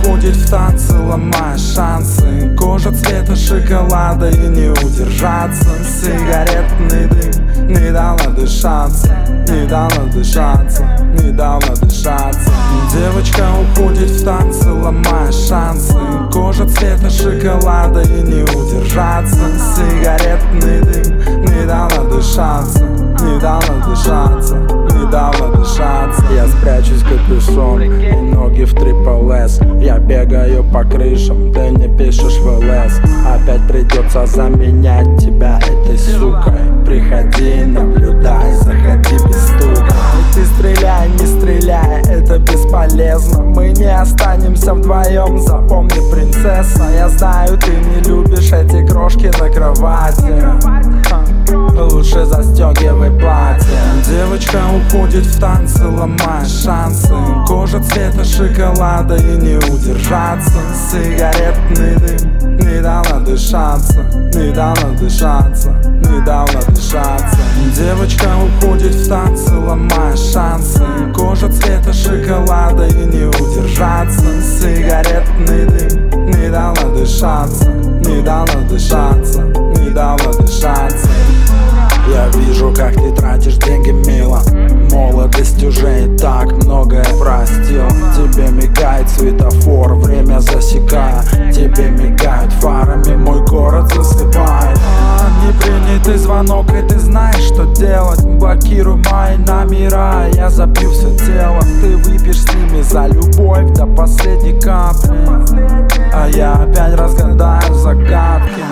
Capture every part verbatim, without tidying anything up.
уходит в танцы, ломая шансы. Кожа цвета шоколада и не удержаться. Сигаретный дым не дал надышаться, не дал надышаться, не дал надышаться. Девочка уходит в танцы, ломая шансы. Кожа цвета шоколада и не удержаться. Сигаретный дым не дал надышаться, не дал надышаться, не дал надышаться. Я спрячусь в капюшон и ноги в трипл эс. Я бегаю по крышам, ты не пишешь в ЛС. Опять придется заменять тебя этой сукой. Приходи, наблюдай, заходи без стука. Ты стреляй, не стреляй, это бесполезно. Мы не останемся вдвоем, запомни, принцесса. Я знаю, ты не любишь эти крошки на кровати. Лучше застегивай платье. Девочка уходит в танцы, ломая шансы. Кожа цвета шоколада и не удержаться. Сигаретный дым не дал надышаться, не дал надышаться, не дал надышаться. Девочка уходит в танцы, ломая шансы. Кожа цвета шоколада и не удержаться. Сигаретный дым не дал надышаться, не дал надышаться, не дал надышаться. Я вижу, как ты тратишь деньги, мило. Молодость уже и так многое простил. Тебе мигает светофор, время засекая. Тебе мигают фарами, мой город засыпает. Не принятый звонок, и ты знаешь, что делать. Блокируй мои номера, я забью все тело. Ты выпьешь с ними за любовь до последней капли, а я опять разгадаю загадки.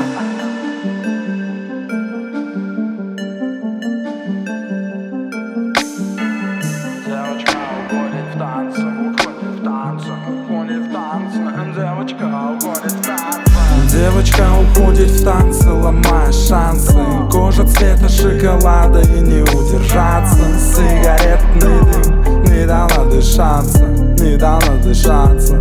Девочка уходит в танцы, уходит в танцы, уходит в танцы. Девочка уходит в танцы. Девочка уходит в танцы, ломая шансы. Кожа цвета шоколада и не удержаться. Сигаретный дым не дал надышаться, не дал надышаться,